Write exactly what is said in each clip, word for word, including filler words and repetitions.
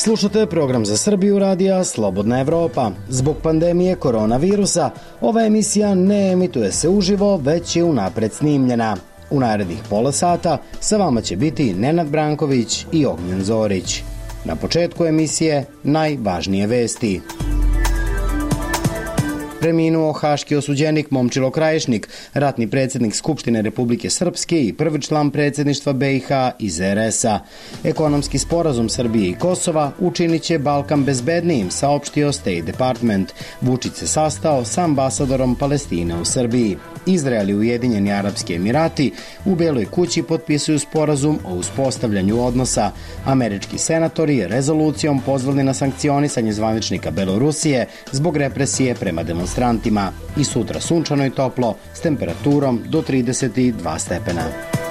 Slušate program za Srbiju radija Slobodna Evropa. Zbog pandemije koronavirusa, ova emisija ne emituje se uživo, već je unapred snimljena. U narednih pola sata sa vama će biti Nenad Branković i Ognjen Zorić. Na početku emisije najvažnije vesti. Preminuo haški osuđenik Momčilo Krajišnik, ratni predsjednik Skupštine Republike Srpske i prvi član predsjedništva B i H iz R S-a. Ekonomski sporazum Srbije i Kosova učinit će Balkan bezbednijim, saopštio State Department. Vučić se sastao sa ambasadorom Palestine u Srbiji. Izrael i Ujedinjeni Arapski Emirati u Beloj kući potpisuju sporazum o uspostavljanju odnosa. Američki senatori rezolucijom pozvali na sankcionisanje zvaničnika Belorusije zbog represije prema demonstrantima. I sutra sunčano i toplo s temperaturom do trideset dva stepena.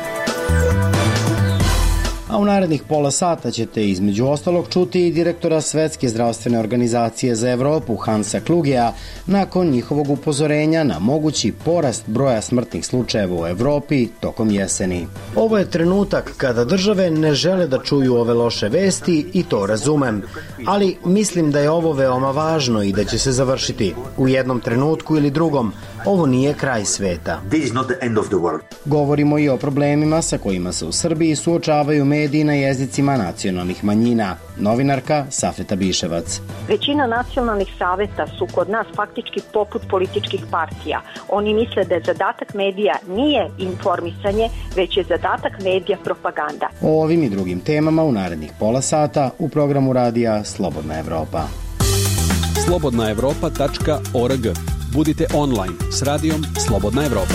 A u narednih pola sata ćete između ostalog čuti i direktora Svetske zdravstvene organizacije za Evropu Hansa Klugea nakon njihovog upozorenja na mogući porast broja smrtnih slučajeva u Evropi tokom jeseni. Ovo je trenutak kada države ne žele da čuju ove loše vesti i to razumem, ali mislim da je ovo veoma važno i da će se završiti. U jednom trenutku ili drugom, ovo nije kraj sveta. Govorimo i o problemima sa kojima se u Srbiji suočavaju mediji na jezicima nacionalnih manjina. Novinarka Safeta Biševac. Većina nacionalnih saveta su kod nas faktički poput političkih partija. Oni misle da je zadatak medija nije informisanje, već je zadatak medija propaganda. O ovim i drugim temama u narednih pola sata u programu radija Slobodna Evropa. slobodna evropa tačka org. Budite online s radijom Slobodna Evropa.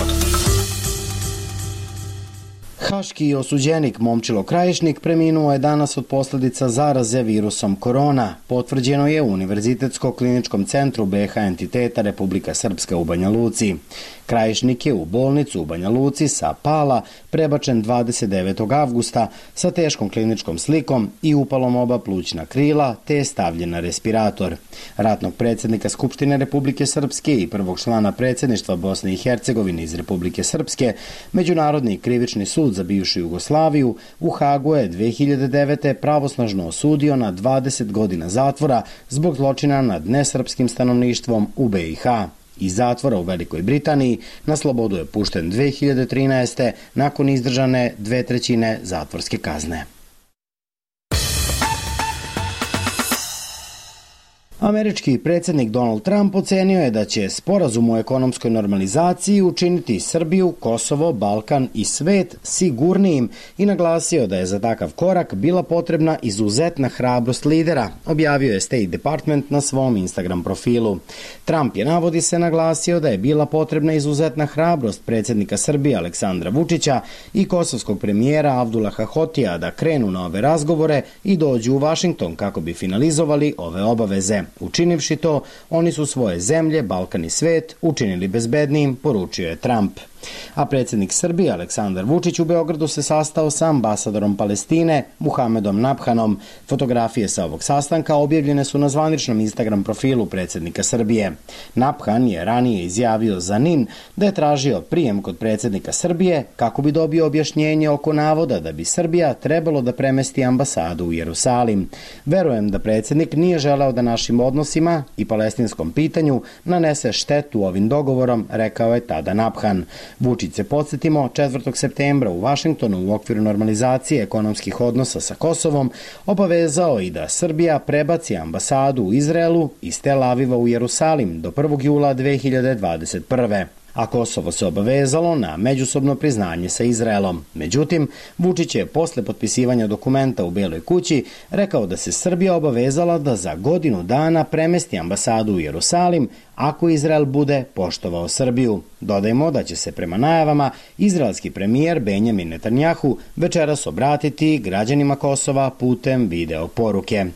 Haški osuđenik Momčilo Krajišnik preminuo je danas od posljedica zaraze virusom korona. Potvrđeno je u Univerzitetsko-kliničkom centru B i H entiteta Republika Srpska u Banja Luci. Krajišnik je u bolnicu u Banja Luci sa Pala prebačen dvadeset devetog avgusta sa teškom kliničkom slikom i upalom oba plućna krila, te je stavljen na respirator. Ratnog predsjednika Skupštine Republike Srpske i prvog člana predsjedništva Bosne i Hercegovine iz Republike Srpske, Međunarodni krivični sud za bivšu Jugoslaviju u Hagu je dve hiljade devete. pravosnažno osudio na dvadeset godina zatvora zbog zločina nad nesrpskim stanovništvom u B i H. Iz zatvora u Velikoj Britaniji na slobodu je pušten dve hiljade trinaeste. nakon izdržane dve trećine zatvorske kazne. Američki predsjednik Donald Trump ocenio je da će sporazum o ekonomskoj normalizaciji učiniti Srbiju, Kosovo, Balkan i svet sigurnijim i naglasio da je za takav korak bila potrebna izuzetna hrabrost lidera, objavio je State Department na svom Instagram profilu. Trump je, navodi se, naglasio da je bila potrebna izuzetna hrabrost predsjednika Srbije Aleksandra Vučića i kosovskog premijera Avdulaha Hotija da krenu na ove razgovore i dođu u Vašington kako bi finalizovali ove obaveze. Učinivši to, oni su svoje zemlje, Balkan i svet učinili bezbednijim, poručio je Trump. A predsjednik Srbije Aleksandar Vučić u Beogradu se sastao sa ambasadorom Palestine Muhamedom Nabhanom. Fotografije sa ovog sastanka objavljene su na zvaničnom Instagram profilu predsjednika Srbije. Nabhan je ranije izjavio za N I N da je tražio prijem kod predsjednika Srbije kako bi dobio objašnjenje oko navoda da bi Srbija trebalo da premesti ambasadu u Jerusalim. Verujem da predsjednik nije želeo da našim odnosima i palestinskom pitanju nanese štetu ovim dogovorom, rekao je tada Nabhan. Vučić se, podsjetimo, četvrtog septembra u Vašingtonu u okviru normalizacije ekonomskih odnosa sa Kosovom obavezao i da Srbija prebaci ambasadu u Izraelu iz Tel Aviva u Jerusalim do prvog jula dve hiljade dvadeset prve. A Kosovo se obavezalo na međusobno priznanje sa Izraelom. Međutim, Vučić je posle potpisivanja dokumenta u Beloj kući rekao da se Srbija obavezala da za godinu dana premesti ambasadu u Jerusalim ako Izrael bude poštovao Srbiju. Dodajmo da će se prema najavama izraelski premijer Benjamin Netanjahu večeras obratiti građanima Kosova putem video poruke.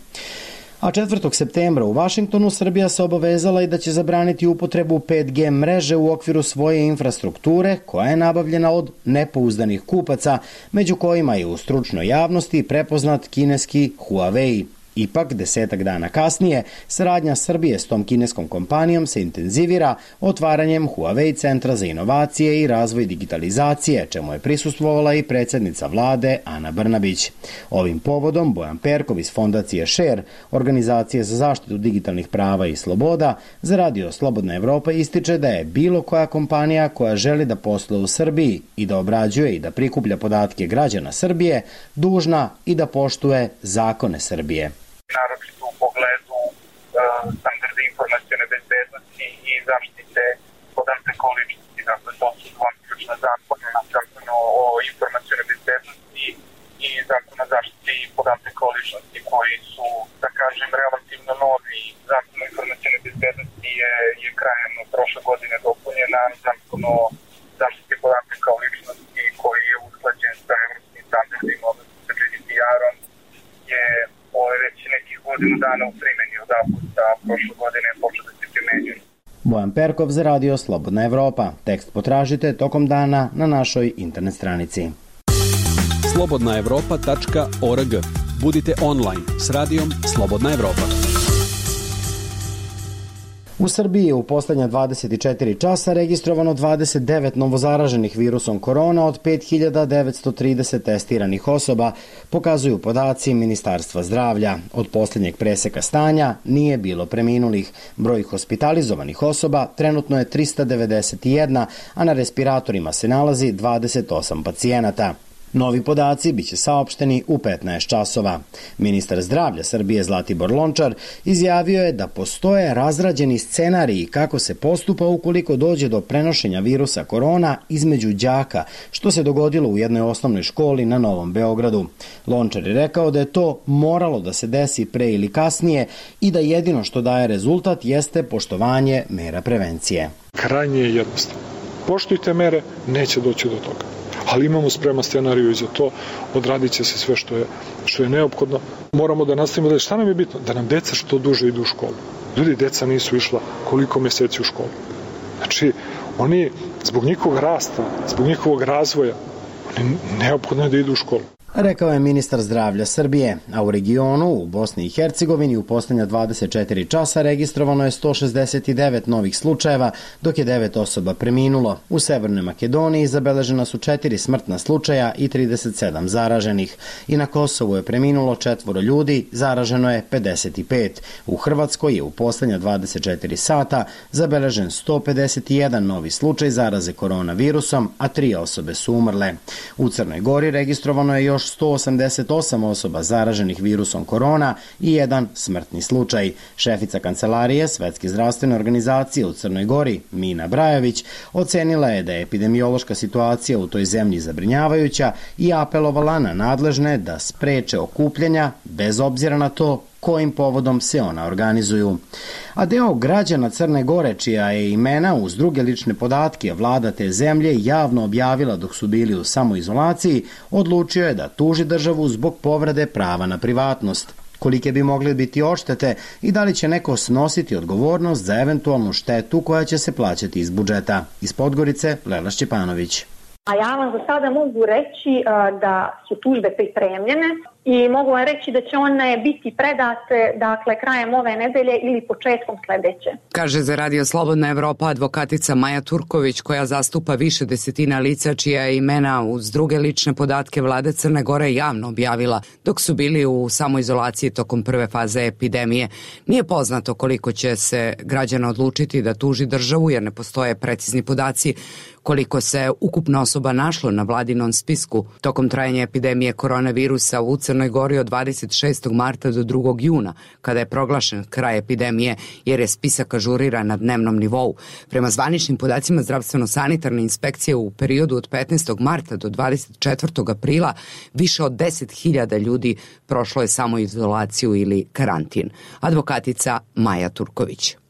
A četvrtog septembra u Vašingtonu Srbija se obavezala i da će zabraniti upotrebu pet G mreže u okviru svoje infrastrukture koja je nabavljena od nepouzdanih kupaca, među kojima je u stručnoj javnosti prepoznat kineski Huawei. Ipak, desetak dana kasnije, saradnja Srbije s tom kineskom kompanijom se intenzivira otvaranjem Huawei centra za inovacije i razvoj digitalizacije, čemu je prisustvovala i predsjednica vlade Ana Brnabić. Ovim povodom Bojan Perkov iz fondacije Share, organizacije za zaštitu digitalnih prava i sloboda, za radio Slobodna Evropa ističe da je bilo koja kompanija koja želi da posluje u Srbiji i da obrađuje i da prikuplja podatke građana Srbije, dužna i da poštuje zakone Srbije. Naročito u pogledu uh, standarda informacione bezbednosti i zaštite podataka o ličnosti. Dakle, to su dva ključna zakona, Zakon o informacione bezbednosti i Zakon o zaštiti podataka o ličnosti, koji su, da kažem, relativno novi. Zakon o informacione bezbednosti je, je krajem prošle godine dopunjena, Zakon o zaštiti podataka o ličnosti, koji je usklađen sa evropskim standardima, odnosno sa G D P R-om, je ovo već nekih godinu dana u primjeni. Od avgusta prošle godine je počeo da se primenjuje. Bojan Perkov za radio Slobodna Evropa. Tekst potražite tokom dana na našoj internet stranici. slobodna evropa tačka org. Budite online s radijom Slobodna Evropa. U Srbiji je u poslednja dvadeset četiri časa registrovano dvadeset devet novozaraženih virusom korona od pet hiljada devetsto trideset testiranih osoba, pokazuju podaci Ministarstva zdravlja. Od posljednjeg preseka stanja nije bilo preminulih. Broj hospitalizovanih osoba trenutno je trista devedeset jedan, a na respiratorima se nalazi dvadeset osam pacijenata. Novi podaci biće saopšteni u petnaest časova. Ministar zdravlja Srbije Zlatibor Lončar izjavio je da postoje razrađeni scenariji kako se postupa ukoliko dođe do prenošenja virusa korona između đaka, što se dogodilo u jednoj osnovnoj školi na Novom Beogradu. Lončar je rekao da je to moralo da se desi pre ili kasnije i da jedino što daje rezultat jeste poštovanje mera prevencije. Krajnje je jednostavno. Poštujte mere, neće doći do toga. Ali imamo spreman scenariju i za to, odradit će se sve što je, što je neophodno. Moramo da nastavimo da šta nam je bitno? Da nam deca što duže idu u školu. Ljudi, deca nisu išla koliko mjeseci u školu. Znači, oni zbog njihovog rasta, zbog njihovog razvoja, oni neophodno je da idu u školu. Rekao je ministar zdravlja Srbije, a u regionu, u Bosni i Hercegovini, u posljednja dvadeset četiri časa registrovano je sto šezdeset devet novih slučajeva, dok je devet osoba preminulo. U Severnoj Makedoniji zabeležena su četiri smrtna slučaja i trideset sedam zaraženih. I na Kosovu je preminulo četvoro ljudi, zaraženo je pedeset pet. U Hrvatskoj je u posljednja dvadeset četiri sata zabeležen sto pedeset jedan novi slučaj zaraze koronavirusom, a tri osobe su umrle. U Crnoj Gori registrovano je još sto osamdeset osam osoba zaraženih virusom korona i jedan smrtni slučaj. Šefica kancelarije Svetske zdravstvene organizacije u Crnoj Gori, Mina Brajović, ocenila je da je epidemiološka situacija u toj zemlji zabrinjavajuća i apelovala na nadležne da spreče okupljanja bez obzira na to kojim povodom se ona organizuju. A deo građana Crne Gore, čija je imena uz druge lične podatke vlada te zemlje javno objavila dok su bili u samoizolaciji, odlučio je da tuži državu zbog povrede prava na privatnost. Kolike bi mogle biti odštete i da li će neko snositi odgovornost za eventualnu štetu koja će se plaćati iz budžeta. Iz Podgorice, Lela Šćepanović. A ja vam za sada mogu reći uh, da su tužbe pripremljene i mogu vam reći da će one biti predate dakle krajem ove nedelje ili početkom sledeće. Kaže za Radio Slobodna Evropa advokatica Maja Turković, koja zastupa više desetina lica čija je imena uz druge lične podatke vlade Crne Gore javno objavila dok su bili u samoizolaciji tokom prve faze epidemije. Nije poznato koliko će se građana odlučiti da tuži državu jer ne postoje precizni podaci koliko se ukupno osoba našlo na vladinom spisku tokom trajanja epidemije koronavirusa u Crnoj Gori od dvadeset šestog marta do drugog juna, kada je proglašen kraj epidemije, jer je spisak ažuriran na dnevnom nivou. Prema zvaničnim podacima zdravstveno-sanitarne inspekcije u periodu od petnaestog marta do dvadeset četvrtog aprila više od deset hiljada ljudi prošlo je samoizolaciju ili karantin. Advokatica Maja Turković.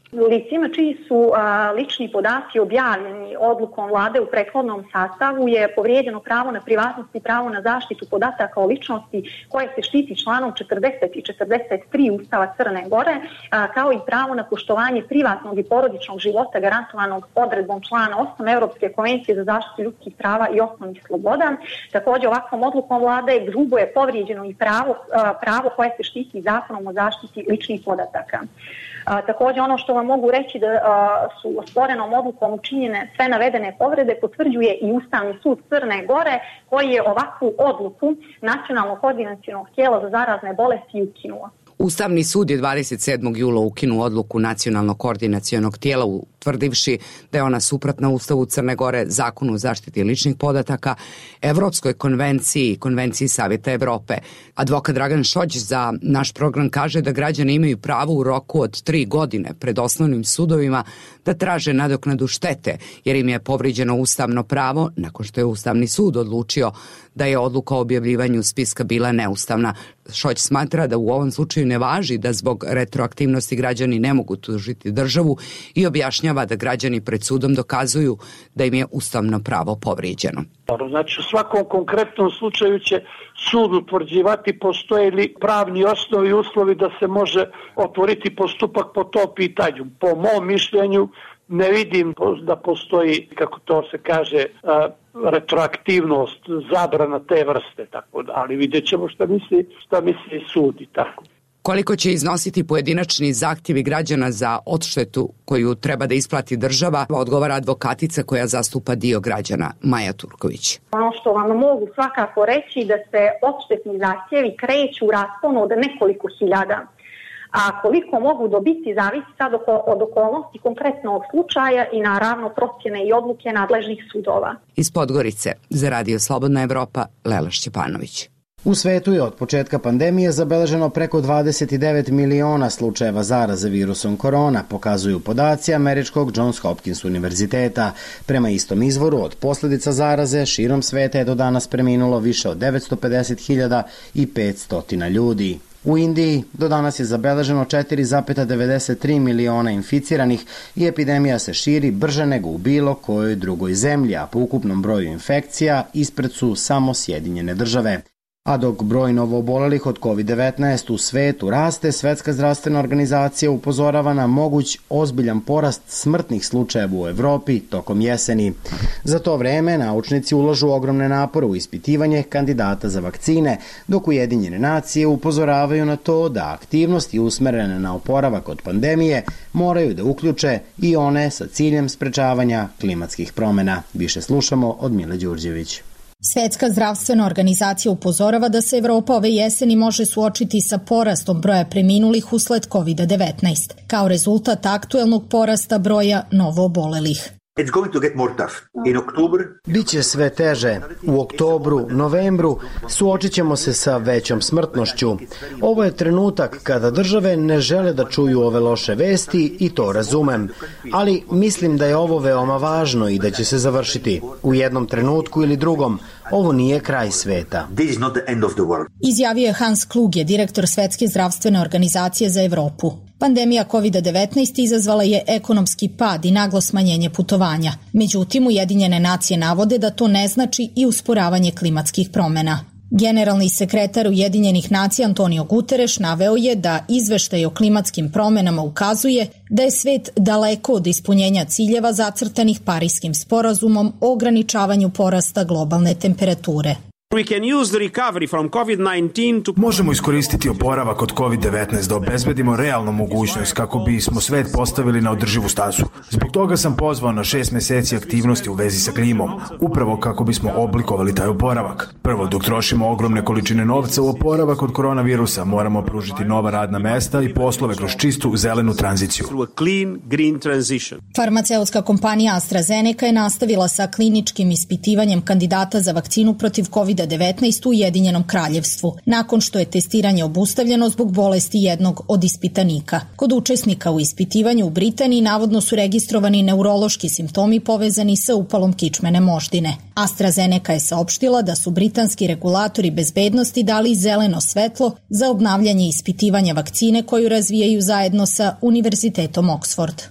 Licima čiji su a, lični podaci objavljeni odlukom vlade u prethodnom sastavu je povrijeđeno pravo na privatnost i pravo na zaštitu podataka o ličnosti koje se štiti članom četrdeset i četrdeset tri Ustava Crne Gore, a, kao i pravo na poštovanje privatnog i porodičnog života garantovanog odredbom člana osam Europske konvencije za zaštitu ljudskih prava i osnovnih sloboda. Također ovakvom odlukom vlade grubo je povrijeđeno i pravo, a, pravo koje se štiti zakonom o zaštiti ličnih podataka. A, također ono što vam mogu reći da a, su osporenom odlukom učinjene sve navedene povrede potvrđuje i Ustavni sud Crne Gore koji je ovakvu odluku Nacionalnog koordinacionog tijela za zarazne bolesti ukinuo. Ustavni sud je dvadeset sedmog jula ukinuo odluku Nacionalnog koordinacionog tijela utvrdivši da je ona suprotna Ustavu Crne Gore, Zakonu o zaštiti ličnih podataka, Evropskoj konvenciji i Konvenciji Savjeta Evrope. Advokat Dragan Šođ za naš program kaže da građani imaju pravo u roku od tri godine pred osnovnim sudovima da traže nadoknadu štete, jer im je povrijeđeno ustavno pravo nakon što je Ustavni sud odlučio da je odluka o objavljivanju spiska bila neustavna. Šođ smatra da u ovom slučaju ne važi da zbog retroaktivnosti građani ne mogu tužiti državu i objašnjava da građani pred sudom dokazuju da im je ustavno pravo povrijeđeno. Znači u svakom konkretnom slučaju će sud utvrđivati postoje li pravni osnovi i uslovi da se može otvoriti postupak po tom pitanju. Po mom mišljenju ne vidim da postoji, kako to se kaže, retroaktivnost, zabrana te vrste, tako da, ali vidjet ćemo šta misli, šta misli sud i tako. Koliko će iznositi pojedinačni zahtjevi građana za odštetu koju treba da isplati država, odgovara advokatica koja zastupa dio građana, Maja Turković. Ono što vam mogu svakako reći da se odštetni zahtjevi kreću u rasponu od nekoliko hiljada. A koliko mogu dobiti zavisi sad od okolnosti konkretnog slučaja i naravno procjene i odluke nadležnih sudova. Iz Podgorice za Radio Slobodna Evropa, Lela Šćepanović. U svetu je od početka pandemije zabeleženo preko dvadeset devet miliona slučajeva zaraze virusom korona, pokazuju podaci američkog Johns Hopkins univerziteta. Prema istom izvoru, od posljedica zaraze širom sveta je do danas preminulo više od devetsto pedeset hiljada i petsto ljudi. U Indiji do danas je zabeleženo četiri zarez devedeset tri miliona inficiranih i epidemija se širi brže nego u bilo kojoj drugoj zemlji, a po ukupnom broju infekcija ispred su samo Sjedinjene države. A dok broj novoobolelih od kovid devetnaest u svetu raste, Svetska zdravstvena organizacija upozorava na moguć ozbiljan porast smrtnih slučajeva u Evropi tokom jeseni. Za to vreme naučnici ulažu ogromne napore u ispitivanje kandidata za vakcine, dok Ujedinjene nacije upozoravaju na to da aktivnosti usmerene na oporavak od pandemije moraju da uključe i one sa ciljem sprečavanja klimatskih promjena. Više slušamo od Mile Đurđević. Svetska zdravstvena organizacija upozorava da se Evropa ove jeseni može suočiti sa porastom broja preminulih usled kovid devetnaest, kao rezultat aktuelnog porasta broja novoobolelih. It's going to get more tough. In October, Biće sve teže. U oktobru, novembru suočit ćemo se sa većom smrtnošću. Ovo je trenutak kada države ne žele da čuju ove loše vesti i to razumem. Ali mislim da je ovo veoma važno i da će se završiti. U jednom trenutku ili drugom, ovo nije kraj sveta. this is not the end of the world. Izjavio je Hans Kluge, direktor Svetske zdravstvene organizacije za Evropu. Pandemija kovid devetnaest izazvala je ekonomski pad i naglo smanjenje putovanja. Međutim, Ujedinjene nacije navode da to ne znači i usporavanje klimatskih promjena. Generalni sekretar Ujedinjenih nacija Antonio Guterres naveo je da izveštaj o klimatskim promjenama ukazuje da je svet daleko od ispunjenja ciljeva zacrtanih Pariskim sporazumom o ograničavanju porasta globalne temperature. Možemo iskoristiti oporavak od kovid devetnaest da obezbedimo realnu mogućnost kako bismo svet postavili na održivu stazu. Zbog toga sam pozvao na šest meseci aktivnosti u vezi sa klimom, upravo kako bismo oblikovali taj oporavak. Prvo, dok trošimo ogromne količine novca u oporavak od koronavirusa, moramo pružiti nova radna mesta i poslove kroz čistu zelenu tranziciju. Farmaceutska kompanija AstraZeneca je nastavila sa kliničkim ispitivanjem kandidata za vakcinu protiv kovid kovid devetnaest u Ujedinjenom Kraljevstvu, nakon što je testiranje obustavljeno zbog bolesti jednog od ispitanika. Kod učesnika u ispitivanju u Britaniji navodno su registrovani neurološki simptomi povezani sa upalom kičmene moždine. AstraZeneca je saopštila da su britanski regulatori bezbednosti dali zeleno svetlo za obnavljanje ispitivanja vakcine koju razvijaju zajedno sa Univerzitetom Oxford.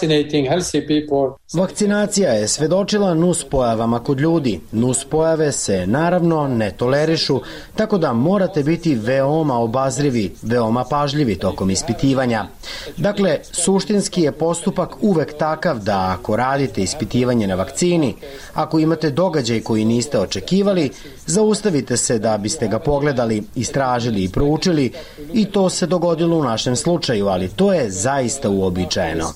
Vakcinacija je svedočila nuspojavama kod ljudi. Nuspojave se naravno ne tolerišu, tako da morate biti veoma obazrivi, veoma pažljivi tokom ispitivanja. Dakle, suštinski je postupak uvek takav da ako radite ispitivanje na vakcini, ako imate događaj koji niste očekivali, zaustavite se da biste ga pogledali, istražili i proučili i to se dogodilo u našem slučaju, ali to je zaista uobičajeno.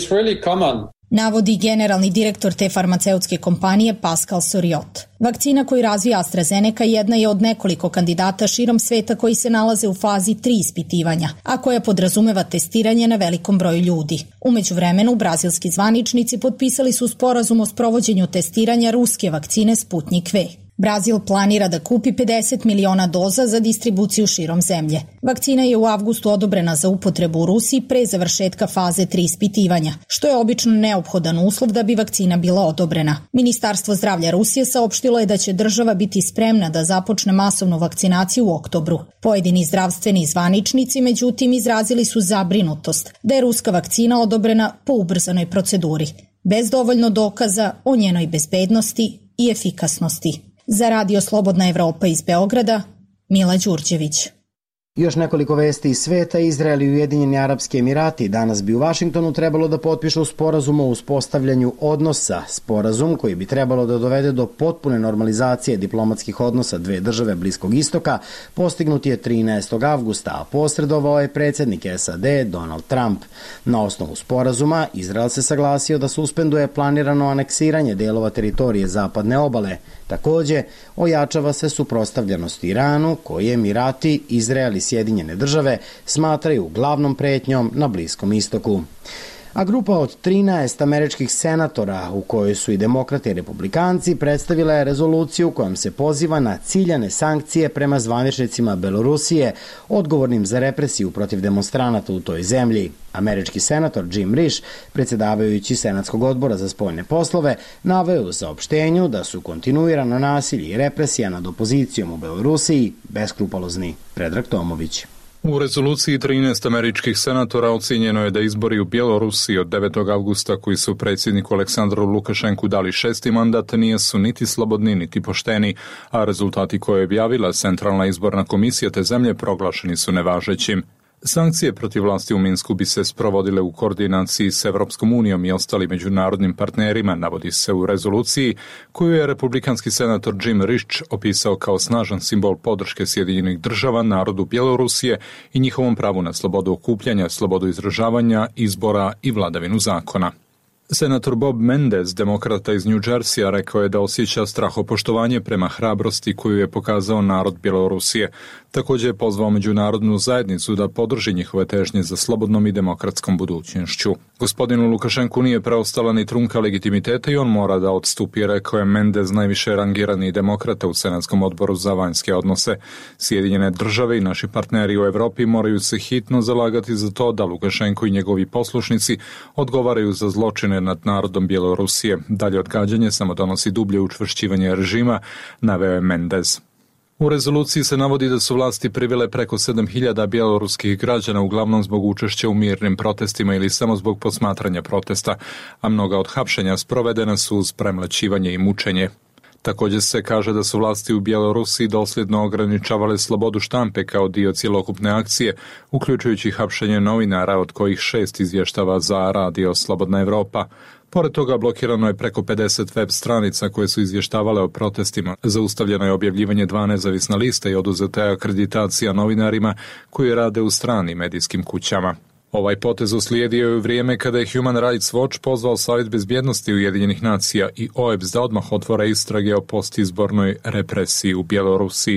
Navodi generalni direktor te farmaceutske kompanije Pascal Soriot. Vakcina koju razvija AstraZeneca jedna je od nekoliko kandidata širom sveta koji se nalaze u fazi tri ispitivanja, a koja podrazumeva testiranje na velikom broju ljudi. U međuvremenu, brazilski zvaničnici potpisali su sporazum o sprovođenju testiranja ruske vakcine Sputnik V. Brazil planira da kupi pedeset miliona doza za distribuciju širom zemlje. Vakcina je u avgustu odobrena za upotrebu u Rusiji pre završetka faze tri ispitivanja, što je obično neophodan uslov da bi vakcina bila odobrena. Ministarstvo zdravlja Rusije saopštilo je da će država biti spremna da započne masovnu vakcinaciju u oktobru. Pojedini zdravstveni zvaničnici, međutim, izrazili su zabrinutost da je ruska vakcina odobrena po ubrzanoj proceduri, bez dovoljno dokaza o njenoj bezbednosti i efikasnosti. Za Radio Slobodna Evropa iz Beograda, Mila Đurđević. Još nekoliko vesti iz sveta. Izrael i Ujedinjeni Arapski Emirati danas bi u Vašingtonu trebalo da potpišu sporazum o uspostavljanju odnosa. Sporazum koji bi trebalo da dovede do potpune normalizacije diplomatskih odnosa dve države Bliskog istoka postignut je trinaestog avgusta, a posredovao je predsjednik S A D Donald Trump. Na osnovu sporazuma Izrael se saglasio da suspenduje planirano aneksiranje delova teritorije zapadne obale. Takođe, ojačava se suprotstavljenost Iranu, koje Emirati, Izrael i Sjedinjene države smatraju glavnom pretnjom na Bliskom istoku. A grupa od trinaest američkih senatora, u kojoj su i demokrate i republikanci, predstavila je rezoluciju kojom se poziva na ciljane sankcije prema zvaničnicima Belorusije, odgovornim za represiju protiv demonstranata u toj zemlji. Američki senator Jim Risch, predsjedavajući Senatskog odbora za spoljne poslove, naveo u saopštenju da su kontinuirano nasilje i represija nad opozicijom u Belorusiji beskrupalozni. Predrag Tomović. U rezoluciji trinaest američkih senatora ocenjeno je da izbori u Bjelorusiji od devetog avgusta koji su predsjedniku Aleksandru Lukašenku dali šesti mandat nisu niti slobodni niti pošteni, a rezultati koje je objavila Centralna izborna komisija te zemlje proglašeni su nevažećim. Sankcije protiv vlasti u Minsku bi se sprovodile u koordinaciji s Evropskom unijom i ostalim međunarodnim partnerima, navodi se u rezoluciji, koju je republikanski senator Jim Risch opisao kao snažan simbol podrške Sjedinjenih država narodu Bjelorusije i njihovom pravu na slobodu okupljanja, slobodu izražavanja, izbora i vladavinu zakona. Senator Bob Mendez, demokrata iz New Jerseya, rekao je da osjeća strahopoštovanje prema hrabrosti koju je pokazao narod Bjelorusije. Također je pozvao međunarodnu zajednicu da podrži njihove težnje za slobodnom i demokratskom budućnošću. Gospodinu Lukašenku nije preostala ni trunka legitimiteta i on mora da odstupi, rekao je Mendez, najviše rangirani demokrata u Senatskom odboru za vanjske odnose. Sjedinjene države i naši partneri u Evropi moraju se hitno zalagati za to da Lukašenko i njegovi poslušnici odgovaraju za zločine nad narodom Bjelorusije. Dalje odgađanje samo donosi dublje učvršćivanje režima, naveo je Mendez. U rezoluciji se navodi da su vlasti privele preko sedam hiljada bjeloruskih građana uglavnom zbog učešća u mirnim protestima ili samo zbog posmatranja protesta, a mnoga od hapšenja sprovedena su uz premlaćivanje i mučenje. Također se kaže da su vlasti u Bjelorusiji dosljedno ograničavale slobodu štampe kao dio cjelokupne akcije, uključujući hapšenje novinara, od kojih šest izvještava za Radio Slobodna Evropa. Pored toga blokirano je preko pedeset web stranica koje su izvještavale o protestima. Zaustavljeno je objavljivanje dva nezavisna lista i oduzeta je akreditacija novinarima koji rade u stranim medijskim kućama. Ovaj potez uslijedio je u vrijeme kada je Human Rights Watch pozvao Savjet bezbjednosti Ujedinjenih nacija i O E B S da odmah otvore istrage o postizbornoj represiji u Bjelorusiji.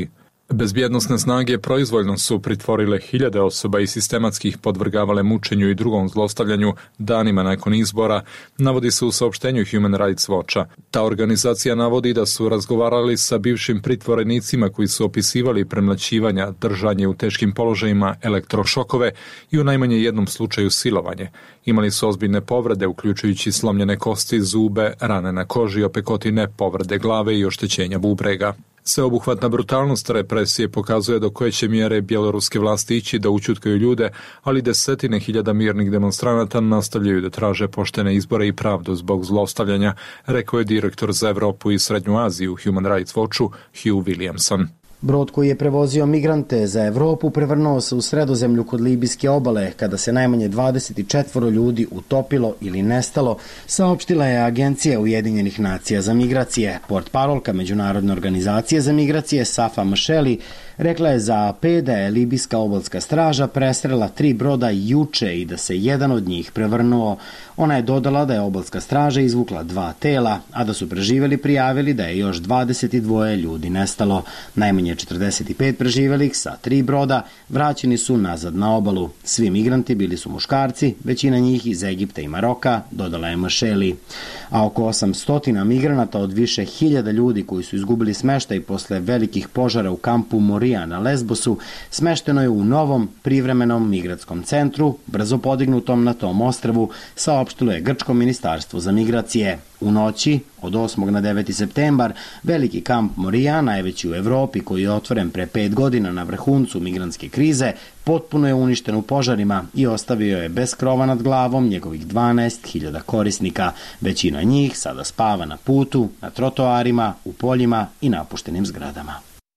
Bezbjednosne snage proizvoljno su pritvorile hiljade osoba i sistematskih podvrgavale mučenju i drugom zlostavljanju danima nakon izbora, navodi se u saopštenju Human Rights Watcha. Ta organizacija navodi da su razgovarali sa bivšim pritvorenicima koji su opisivali premlaćivanja, držanje u teškim položajima, elektrošokove i u najmanje jednom slučaju silovanje. Imali su ozbiljne povrede, uključujući slomljene kosti, zube, rane na koži, opekotine, povrede glave i oštećenja bubrega. Sveobuhvatna brutalnost represije pokazuje do koje će mjere bjeloruske vlasti ići da ućutkaju ljude, ali desetine hiljada mirnih demonstranata nastavljaju da traže poštene izbore i pravdu zbog zlostavljanja, rekao je direktor za Evropu i Srednju Aziju Human Rights Watchu Hugh Williamson. Brod koji je prevozio migrante za Evropu prevrnuo se u Sredozemlju kod libijske obale kada se najmanje dvadeset četiri ljudi utopilo ili nestalo, saopštila je Agencija Ujedinjenih nacija za migracije. Portparolka Međunarodne organizacije za migracije Safa Mšeli rekla je za A P da je libijska obalska straža presrela tri broda juče i da se jedan od njih prevrnuo. Ona je dodala da je obalska straža izvukla dva tela, a da su preživeli prijavili da je još dvadeset dva ljudi nestalo. Najmanje četrdeset pet preživelih sa tri broda vraćeni su nazad na obalu. Svi migranti bili su muškarci, većina njih iz Egipta i Maroka, dodala je Mšeli. A oko osamsto migranata od više hiljada ljudi koji su izgubili smeštaj posle velikih požara u kampu Morija na Lesbosu smešteno je u novom privremenom migratskom centru, brzo podignutom na tom ostrvu, saopštilo je Grčko ministarstvo za migracije. U noći od osmog na deveti septembar veliki kamp Morija, najveći u Evropi koji je otvoren pre pet godina na vrhuncu migrantske krize, potpuno je uništen u požarima i ostavio je bez krova nad glavom njegovih dvanaest hiljada korisnika. Većina njih sada spava na putu, na trotoarima, u poljima i napuštenim zgradama.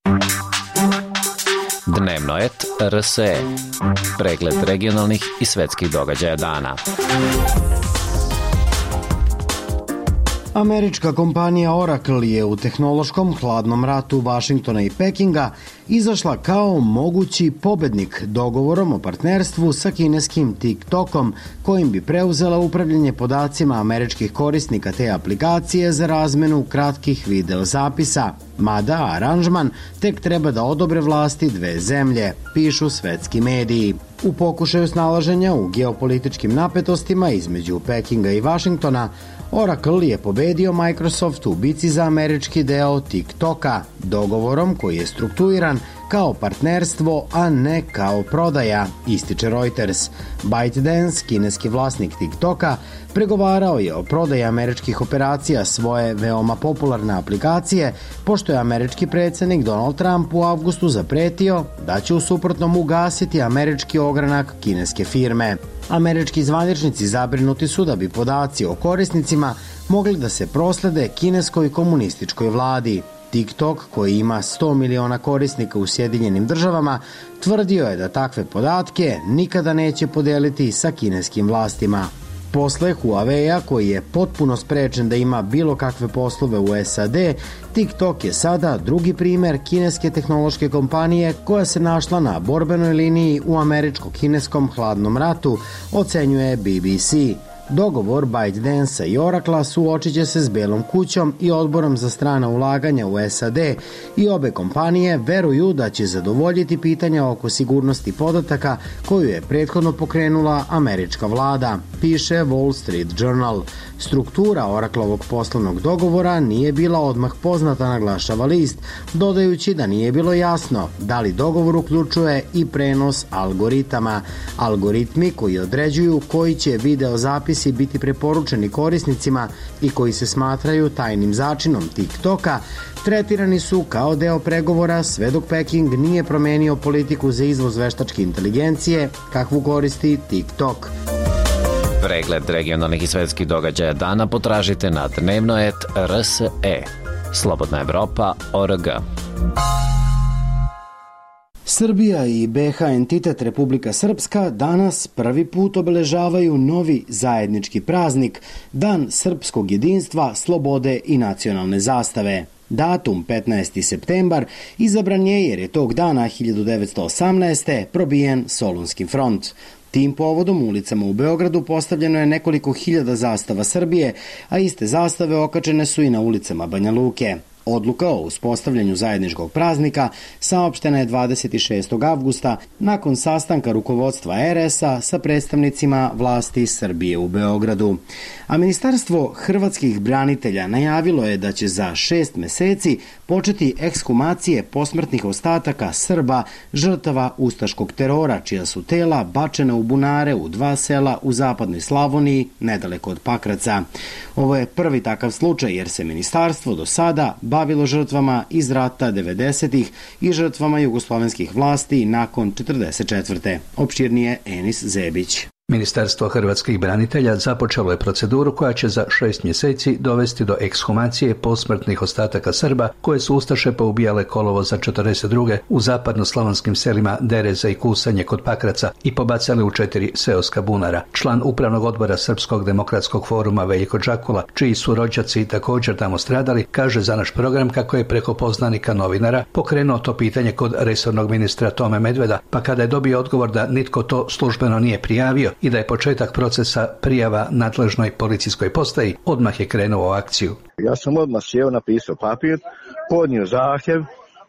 Dnevno et R S E. Pregled regionalnih i svetskih događaja dana. Američka kompanija Oracle je u tehnološkom hladnom ratu Vašingtona i Pekinga izašla kao mogući pobednik dogovorom o partnerstvu sa kineskim TikTokom, kojim bi preuzela upravljanje podacima američkih korisnika te aplikacije za razmenu kratkih videozapisa. Mada aranžman tek treba da odobre vlasti dve zemlje, pišu svetski mediji. U pokušaju snalaženja u geopolitičkim napetostima između Pekinga i Vašingtona, Oracle je pobedio Microsoft u bici za američki deo TikToka, dogovorom koji je strukturiran kao partnerstvo, a ne kao prodaja, ističe Reuters. ByteDance, kineski vlasnik TikToka, pregovarao je o prodaji američkih operacija svoje veoma popularne aplikacije, pošto je američki predsjednik Donald Trump u avgustu zapretio da će u suprotnom ugasiti američki ogranak kineske firme. Američki zvaničnici zabrinuti su da bi podaci o korisnicima mogli da se proslede kineskoj komunističkoj vladi. TikTok, koji ima sto miliona korisnika u Sjedinjenim državama, tvrdio je da takve podatke nikada neće podeliti sa kineskim vlastima. Posle Huawei-a, koji je potpuno sprečen da ima bilo kakve poslove u S A D, TikTok je sada drugi primer kineske tehnološke kompanije koja se našla na borbenoj liniji u američko-kineskom hladnom ratu, ocenjuje B B C. Dogovor ByteDance i Oracle suočit će se s Belom kućom i odborom za strana ulaganja u S A D i obe kompanije veruju da će zadovoljiti pitanja oko sigurnosti podataka koju je prethodno pokrenula američka vlada, piše Wall Street Journal. Struktura Oracleovog poslovnog dogovora nije bila odmah poznata, naglašava list, dodajući da nije bilo jasno da li dogovor uključuje i prenos algoritama. Algoritmi koji određuju koji će videozapisi biti preporučeni korisnicima i koji se smatraju tajnim začinom TikToka, tretirani su kao deo pregovora sve dok Peking nije promenio politiku za izvoz veštačke inteligencije kakvu koristi TikTok. Pregled regionalnih i svetskih događaja dana potražite na dnevno et R S E. Slobodna Evropa точка org. Srbija i B H entitet Republika Srpska danas prvi put obeležavaju novi zajednički praznik, Dan srpskog jedinstva, slobode i nacionalne zastave. Datum petnaesti septembar izabran je jer je tog dana hiljadu devetsto osamnaeste. probijen Solunski front. Tim povodom u ulicama u Beogradu postavljeno je nekoliko hiljada zastava Srbije, a iste zastave okačene su i na ulicama Banja Luke. Odluka o uspostavljanju zajedničkog praznika saopštena je dvadeset šestog avgusta nakon sastanka rukovodstva er es a sa predstavnicima vlasti Srbije u Beogradu. A Ministarstvo hrvatskih branitelja najavilo je da će za šest meseci početi ekshumacije posmrtnih ostataka Srba žrtava ustaškog terora, čija su tela bačena u bunare u dva sela u zapadnoj Slavoniji, nedaleko od Pakraca. Ovo je prvi takav slučaj jer se ministarstvo do sada bavilo žrtvama iz rata devedesetih i žrtvama jugoslovenskih vlasti nakon četrdeset četvrte. Opširnije Enis Zebić. Ministarstvo hrvatskih branitelja započelo je proceduru koja će za šest mjeseci dovesti do ekshumacije posmrtnih ostataka Srba koje su ustaše poubijale kolovoza četrdeset druge u zapadnoslavonskim selima Dereza i Kusanje kod Pakraca i pobacali u četiri seoska bunara. Član upravnog odbora Srpskog demokratskog foruma Veljko Đakula, čiji su rođaci također tamo stradali, kaže za naš program kako je preko poznanika novinara pokrenuo to pitanje kod resornog ministra Tome Medveda, pa kada je dobio odgovor da nitko to službeno nije prijavio i da je početak procesa prijava nadležnoj policijskoj postaji, odmah je krenuo u akciju. Ja sam odmah sjeo, napisao papir, podnio zahtjev,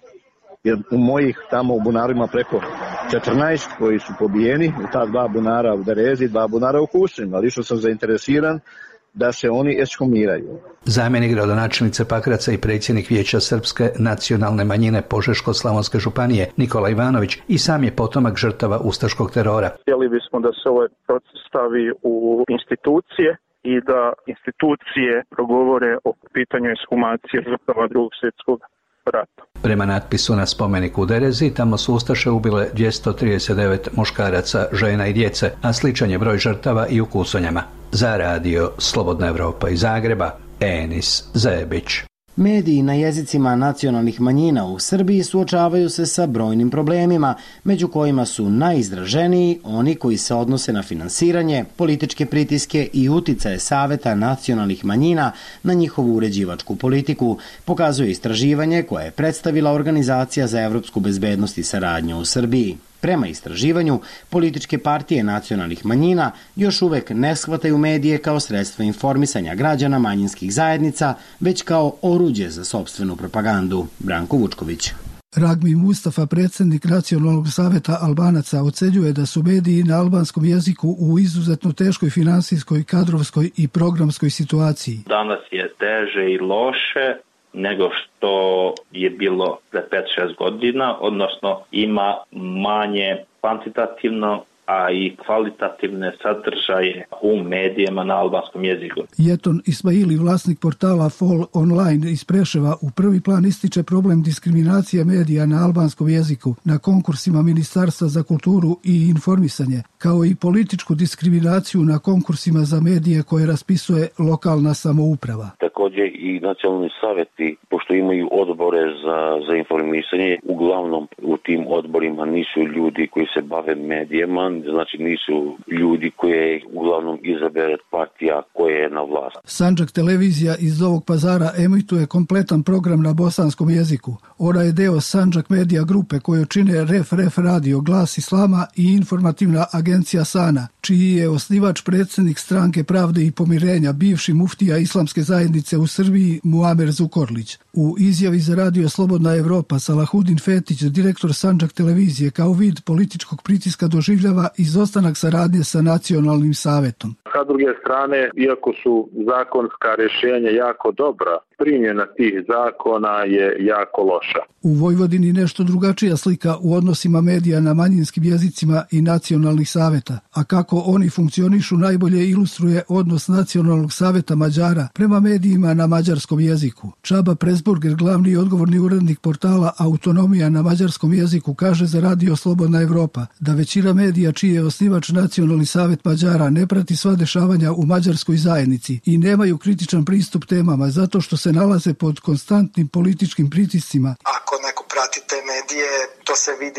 jer u mojih tamo u bunarima preko četrnaest koji su pobijeni, u ta dva bunara u Derezi, dva bunara u Kusanju, ali što sam zainteresiran da se oni ekshumiraju. Zamjenik gradonačelnice Pakraca i predsjednik Vijeća srpske nacionalne manjine Požeško-slavonske županije Nikola Ivanović i sam je potomak žrtava ustaškog terora. Htjeli bismo da se ovaj proces stavi u institucije i da institucije progovore o pitanju ekshumacije žrtava drugog svjetskog rata. Prema natpisu na spomeniku u Derezi, tamo su ustaše ubile dvjesto trideset devet muškaraca, žena i djece, a sličan je broj žrtava i u Kusonjama. Za radio Slobodna Evropa iz Zagreba, Enis Zebić. Mediji na jezicima nacionalnih manjina u Srbiji suočavaju se sa brojnim problemima, među kojima su najizraženiji oni koji se odnose na finansiranje, političke pritiske i uticaje Saveta nacionalnih manjina na njihovu uređivačku politiku, pokazuje istraživanje koje je predstavila Organizacija za evropsku bezbednost i saradnju u Srbiji. Prema istraživanju, političke partije nacionalnih manjina još uvek ne shvataju medije kao sredstvo informisanja građana manjinskih zajednica, već kao oruđe za sopstvenu propagandu. Branko Vučković. Ragmi Mustafa, predsjednik Nacionalnog saveta Albanaca, ocenjuje da su mediji na albanskom jeziku u izuzetno teškoj finansijskoj, kadrovskoj i programskoj situaciji. Danas je teže i loše nego što je bilo pre pet šest godina, odnosno ima manje kvantitativno, a i kvalitativne sadržaje u medijima na albanskom jeziku. Jeton Ismaili, vlasnik portala Fall Online iz Preševa, u prvi plan ističe problem diskriminacije medija na albanskom jeziku na konkursima Ministarstva za kulturu i informisanje, kao i političku diskriminaciju na konkursima za medije koje raspisuje lokalna samouprava. Također i nacionalni savjeti, pošto imaju odbore za, za informisanje, uglavnom u tim odborima nisu ljudi koji se bave medijama, znači nisu ljudi koje uglavnom izabere partija koja je na vlasti. Sandžak televizija iz Novog Pazara emituje kompletan program na bosanskom jeziku. Ona je deo Sandžak Medija grupe koju čine Ref Ref Radio, Glas Islama i informativna agencija Sana, čiji je osnivač predsjednik Stranke pravde i pomirenja, bivši muftija Islamske zajednice u Srbiji Muamer Zukorlić. U izjavi za radio Slobodna Evropa Salahudin Fetić, direktor Sandžak televizije, kao vid političkog pritiska doživljava izostanak saradnje sa nacionalnim savetom. Sa druge strane, iako su zakonska rješenja jako dobra, primjena tih zakona je jako loša. U Vojvodini nešto drugačija slika u odnosima medija na manjinskim jezicima i nacionalnih saveta, a kako oni funkcionišu najbolje ilustruje odnos Nacionalnog saveta Mađara prema medijima na mađarskom jeziku. Čaba Presburger, glavni i odgovorni urednik portala Autonomija na mađarskom jeziku, kaže za radio Slobodna Evropa da većina medija čiji je osnivač Nacionalni savet Mađara ne prati sva dešavanja u mađarskoj zajednici i nemaju kritičan pristup temama zato što se nalaze pod konstantnim političkim pritiscima. Ako neko prati te medije, to se vidi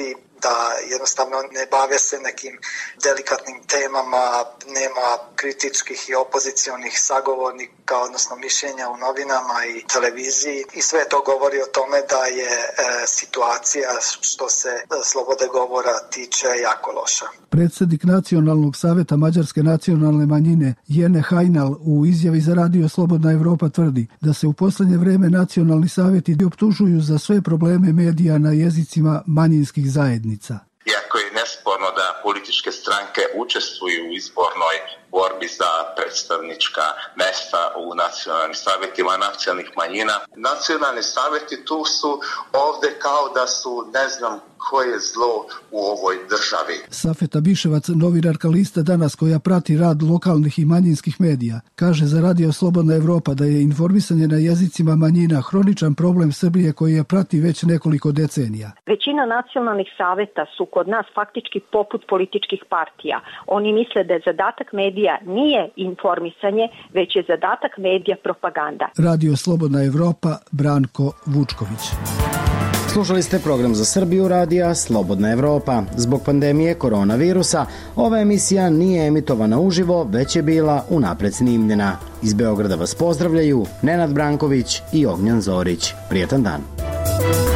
da jednostavno ne bave se nekim delikatnim temama, nema kritičkih i opozicionih sagovornika, odnosno mišljenja u novinama i televiziji i sve to govori o tome da je e, situacija što se slobode govora tiče jako loša. Predsjednik Nacionalnog savjeta Mađarske nacionalne manjine Jene Hajnal u izjavi za Radio Slobodna Evropa tvrdi da se u posljednje vrijeme nacionalni savjeti optužuju za sve probleme medija na jezicima manjinskih zajednica. Iako je nesporno da političke stranke učestvuju u izbornoj borbi za predstavnička mesta u nacionalnim savjetima nacionalnih manjina, nacionalni savjeti tu su ovdje kao da su ne znam koje zlo u ovoj državi. Safeta Biševac, novinarka lista Danas koja prati rad lokalnih i manjinskih medija, kaže za Radio Slobodna Evropa da je informisanje na jezicima manjina hroničan problem Srbije koji je prati već nekoliko decenija. Većina nacionalnih saveta su kod nas faktički poput političkih partija. Oni misle da je zadatak medija nije informisanje, već je zadatak medija propaganda. Radio Slobodna Evropa, Branko Vučković. Slušali ste program za Srbiju radija Slobodna Evropa. Zbog pandemije koronavirusa ova emisija nije emitovana uživo, već je bila unapred snimljena. Iz Beograda vas pozdravljaju Nenad Branković i Ognjan Zorić. Prijetan dan.